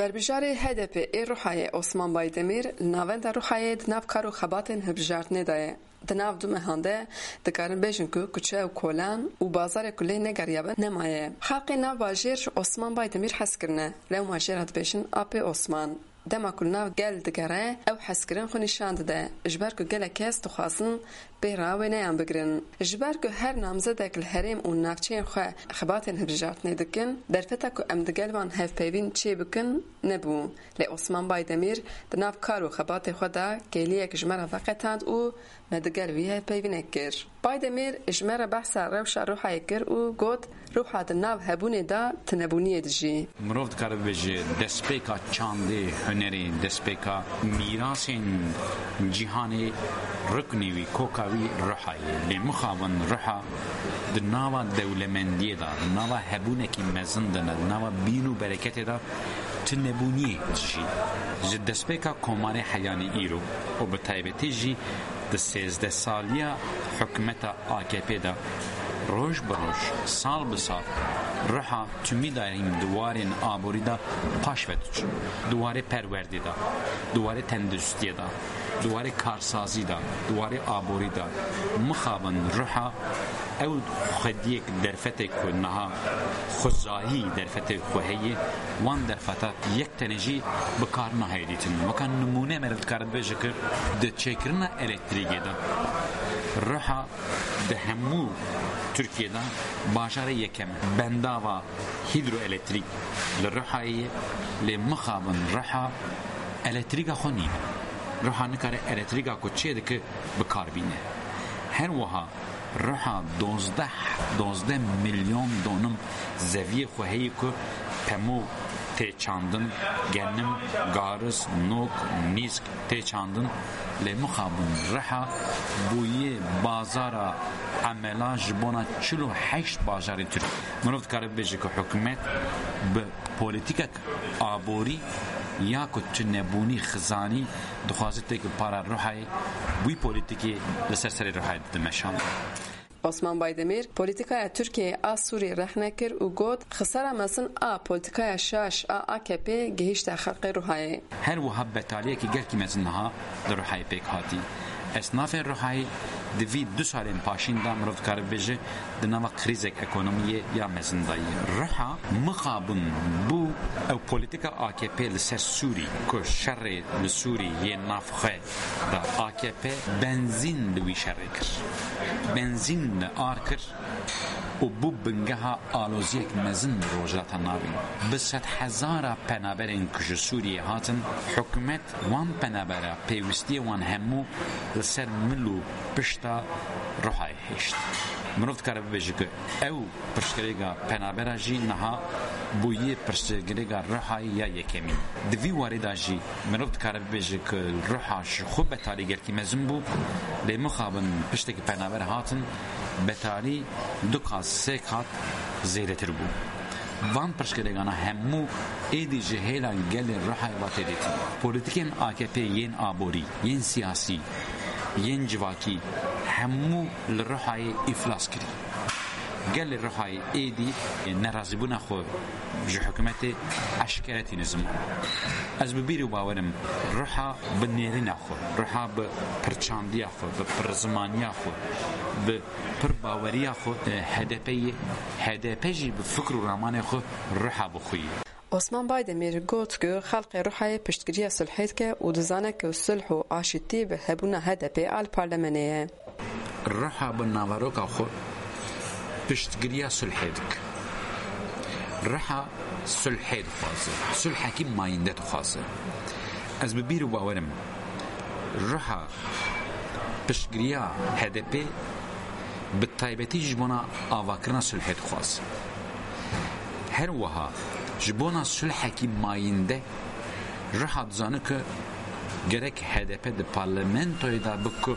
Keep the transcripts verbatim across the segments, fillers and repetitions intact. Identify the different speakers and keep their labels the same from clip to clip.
Speaker 1: بربیجاری هدف ای روحای عثمان بایدمیر ناوند روحای دناب کارو خباتن هبجارتنه دایه. دناب دو مهانده دکارن بیشن که کچه و کولان و بازار کلی نگریابه نمایه. خلقی ناو واجیر عثمان بایدمیر حس کرنه. لو واجیر هد بیشن آپی عثمان. دما کلنا گل دگره او حسکرین خو نشان داده اجبر کو گله کس تو خاصن بیراوی نه بگرن اجبر کو هر نامزد کل حریم و نافچین خو خباتن هبجات نه دکن در فتا کو ام دگل وان هف پیوین چی بکن نبو ل عثمان بایدمیر د ناف کارو خبات خدا گلیه کجمره فقطاند او مدگل وی پیوین اکر بایدمیر اجمره بحث روش روحای کر او گود روح د ناف هبونه دا تنبونی دجی
Speaker 2: مرود کار بجه دسپیکا چانده هنری دسپیکا میراثین جهانی رکنی وی کوکاوی روحای لمخابن روحا د ناوا دولمندی دا ناوا هبونه کی مزندن ناوا بینو برکت دا تنبونی دجی ج دسپیکا کوماری حیانی ایرو و بتایبتی جی د سیزده سالیا حکمت آکپی دا روش بروش سال بسال رها تمی داریم دوارین آبوری دا پاش ودوچ دواره پروردی دا دواره تندرستی دا دواره کارسازی دا دواره آبوری دا مخابن رها او خدیک درفته کنها خزایی درفته خوهی وان درفته یک تنجی بکار نهایدیتن وکان نمونه مرد کارد بجه که ده چکرنا الکتریگی دا رها ده همو Türkiye'de başarı yekem bendava hidroelektrik للرحاية لمخابن رحا الكتريكا خوني رحا نكاره الكتريكا كوتشي دك بكاربينه هر وها رحا دوزده دوزده میلیون دونم زویه خوهی که پمو تی چاندن گنم گارس نوک میسک تی چاندن لمخابن رحا بویه بازارا عملاج بونا چلو هشت بازار ترک منوفت کاره بیجه که حکومت به پولیتیک آبوری یا که نبونی خزانی دخوازته که پارا روحای بوی پولیتیکی لسر سر روحای دمشان
Speaker 1: عثمان بایدمیر پولیتیکای ترکیه آ سوری رهنه کر و گود خساره مثلا آ پولیتیکای شاش آ آکپی گهیشت خلق روحای
Speaker 2: هر وها بتالیه که گل کی مزنها در روحای پیک هاتی اصناف روحای دوی دو سالین پاشین دا مرد کار بجه دنوا کریزک اکونومیه یا مزندایی روحا مخابن بو او پولیتیکا آکپی لسر سوری که شر لسوری یه نافخه دا آکپی بنزین لوی شر کر بنزین آر کر و بو بنگها آلوزیک مزن روجات ناوین بسد هزارا پنابرین کش سوریه هاتن حکومت وان پنابرا پیوستی وان همو لسر ملو پشتا روحای هشت منوفت کاره ببیجه که او پرشگریگا پنابرا جی نها بویه پرشگریگا روحای یا یکمین دوی واردا جی منوفت کاره ببیجه که روحاش خوب بتالی گرکی مزن بو لی مخابن پشتک پنابرا هاتن بتالی دو کاز سه کات زیره تر بو وان پرشگریگانا همو ایدی جهیلا گل روحای واته دیتی پولیتیکن آکپی ین آبوری ین سیاسی ین جواکی همو لروحای افلاس کری گل روحای ایدی نرازی بونا خو جو حکومت اشکرتی نظم از ببیری و باورم روحا بنیرین خو روحا بپرچاندی خو بپرزمانی خو بپرباوری خو هدپی هدپی بفکر و رامان خو روحا بخوی
Speaker 1: عثمان بایدمیر گفت که خلق روحای پشتگیری صلحیت که و دزانه که صلح و آشتی به هبونه هدپی آل پارلمانیه
Speaker 2: روحا بناوروکا خو پشتگیری صلحیت که روحا صلحیت خواسته صلح کی ماینده خواسته از ببیر و باورم روحا پشتگیری هدپی به تایبتی جبونا آواکرنا صلحیت خواسته هر وها جبونا صلح کی ماینده روحا دزانه که گرک هدپی ده پارلمنتوی دا بکو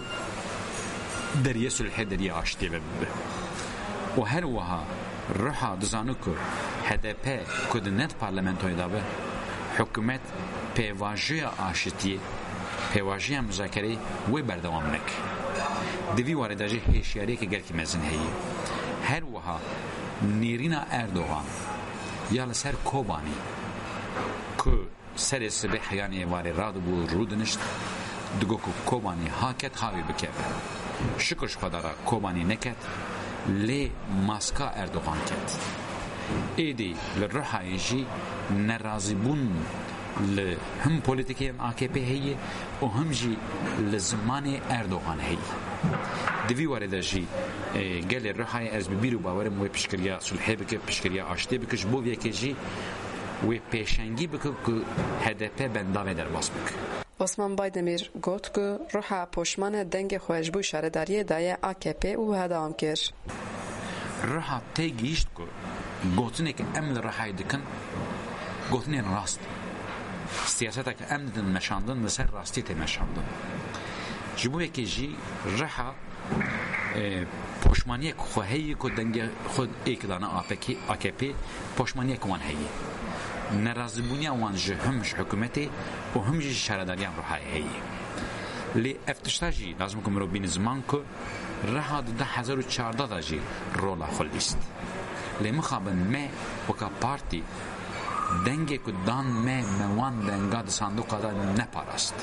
Speaker 2: دریه صلح دریه آشتی ببه و هر وها روحا دزانه که هدپی کد نت پارلمنتوی دا به حکومت پیواجی آشتیه پیواجی مذاکره وی بردوام نک دوی وارداجی هشیاری که گرکی مزن هیه هر وها نیرینا اردوغان یا لسر کوبانی که سر سبح یعنی واری راد بو رودنشت دگو که کوبانی هاکت هاوی بکه شکرش خدا را کوبانی نکت لی ماسکا اردوغان کت ایدی لرحای جی نرازی بون هم پولیتیکی ام آکیپی هیه و هم جی لزمان اردوغان هیه دوی وارده جی گل رحای از ببیرو باورم و پشکریا صلحه بکه پشکریا آشتی بکش بو ویکی جی و پیشنگی بکه که هدف بنداوه در باس بکه
Speaker 1: Osman Baydemir گفت که روح پشمان دنگ خوشبو شهرداری دای آکیپی او هدام کر
Speaker 2: روح تیگیشت که گوتنه که امل روحای دکن گوتنه راست سیاستا که امل دن مشاندن لسر راستی تی مشاندن جبوه که جی روح پشمانی که خواهی که دنگ خود ایکدانه آکیپی پشمانی که وان هیه نرازبونی وان جه همش حکومتی و همش شهرداریان روحای هیه لی افتشتاجی لازم کم رو بین زمان که رها ده هزار و چارده دا جی رولا خلیست لی مخابن ما وکا پارتی دنگی که دان ما موان دنگا ده صندوق دا نپاراست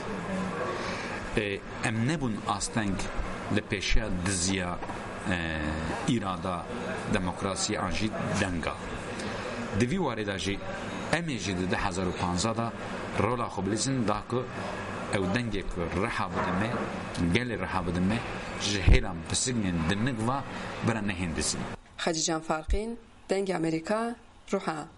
Speaker 2: ام نبون آستنگ لپیشه دزیا ایرادا دموکراسی آنجی دنگا دوی وارده جی امی جی ده هزار و پانزده دا رولا خبلیزن دا که او دنگی که رحا بدمه گل رحا بدمه جهیلم پسگن دنگوا برا نهندزن
Speaker 1: خجیجان فارقین دنگ امریکا روحا